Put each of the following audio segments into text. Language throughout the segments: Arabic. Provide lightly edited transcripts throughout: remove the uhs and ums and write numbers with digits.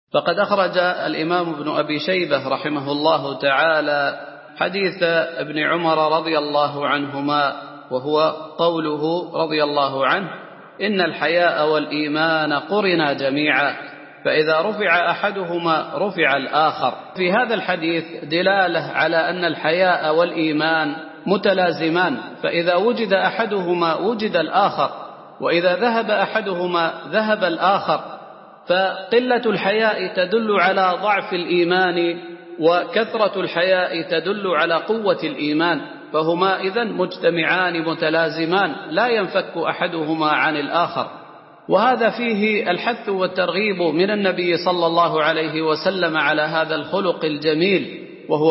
فقد أخرج الإمام ابن أبي شيبة رحمه الله تعالى حديث ابن عمر رضي الله عنهما، وهو قوله رضي الله عنه: إن الحياء والإيمان قرنا جميعا، فإذا رفع أحدهما رفع الآخر. في هذا الحديث دلالة على أن الحياء والإيمان متلازمان، فإذا وجد أحدهما وجد الآخر، وإذا ذهب أحدهما ذهب الآخر. فقلة الحياء تدل على ضعف الإيمان، وكثرة الحياء تدل على قوة الإيمان، فهما إذن مجتمعان متلازمان لا ينفك أحدهما عن الآخر. وهذا فيه الحث والترغيب من النبي صلى الله عليه وسلم على هذا الخلق الجميل،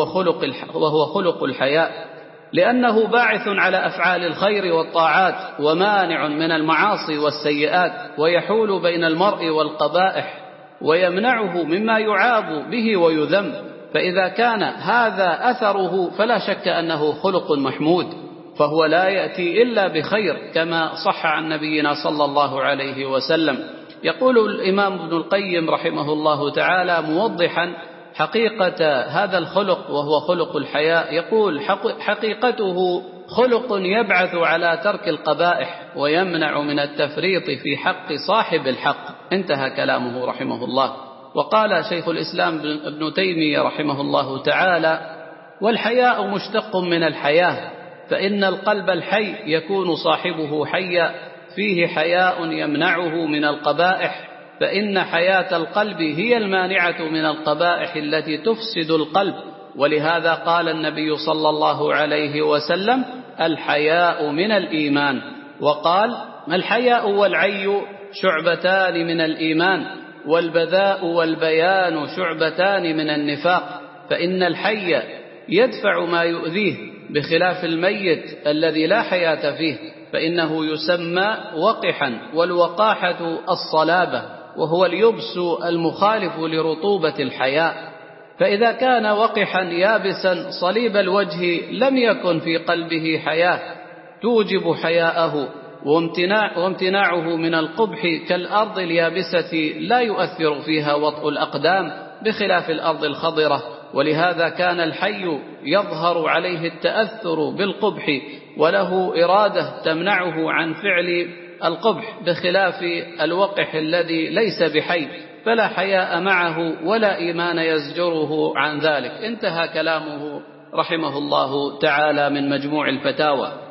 وهو خلق الحياء، لأنه باعث على أفعال الخير والطاعات، ومانع من المعاصي والسيئات، ويحول بين المرء والقبائح، ويمنعه مما يعاب به ويذم. فإذا كان هذا أثره فلا شك أنه خلق محمود، فهو لا يأتي إلا بخير، كما صح عن نبينا صلى الله عليه وسلم. يقول الإمام ابن القيم رحمه الله تعالى موضحا حقيقة هذا الخلق وهو خلق الحياء، يقول: حقيقته خلق يبعث على ترك القبائح، ويمنع من التفريط في حق صاحب الحق. انتهى كلامه رحمه الله. وقال شيخ الإسلام ابن تيمية رحمه الله تعالى: والحياء مشتق من الحياة، فإن القلب الحي يكون صاحبه حيا، فيه حياء يمنعه من القبائح، فإن حياة القلب هي المانعة من القبائح التي تفسد القلب. ولهذا قال النبي صلى الله عليه وسلم: الحياء من الإيمان. وقال: الحياء والعي شعبتان من الإيمان، والبذاء والبيان شعبتان من النفاق، فإن الحي يدفع ما يؤذيه، بخلاف الميت الذي لا حياة فيه، فإنه يسمى وقحا، والوقاحة الصلابة، وهو اليبس المخالف لرطوبة الحياء. فإذا كان وقحا يابسا صليب الوجه لم يكن في قلبه حياة توجب حياءه، وامتناعه من القبح كالأرض اليابسة لا يؤثر فيها وطء الأقدام، بخلاف الأرض الخضرة. ولهذا كان الحي يظهر عليه التأثر بالقبح، وله إرادة تمنعه عن فعل القبح، بخلاف الوقح الذي ليس بحي، فلا حياء معه ولا إيمان يزجره عن ذلك. انتهى كلامه رحمه الله تعالى من مجموع الفتاوى.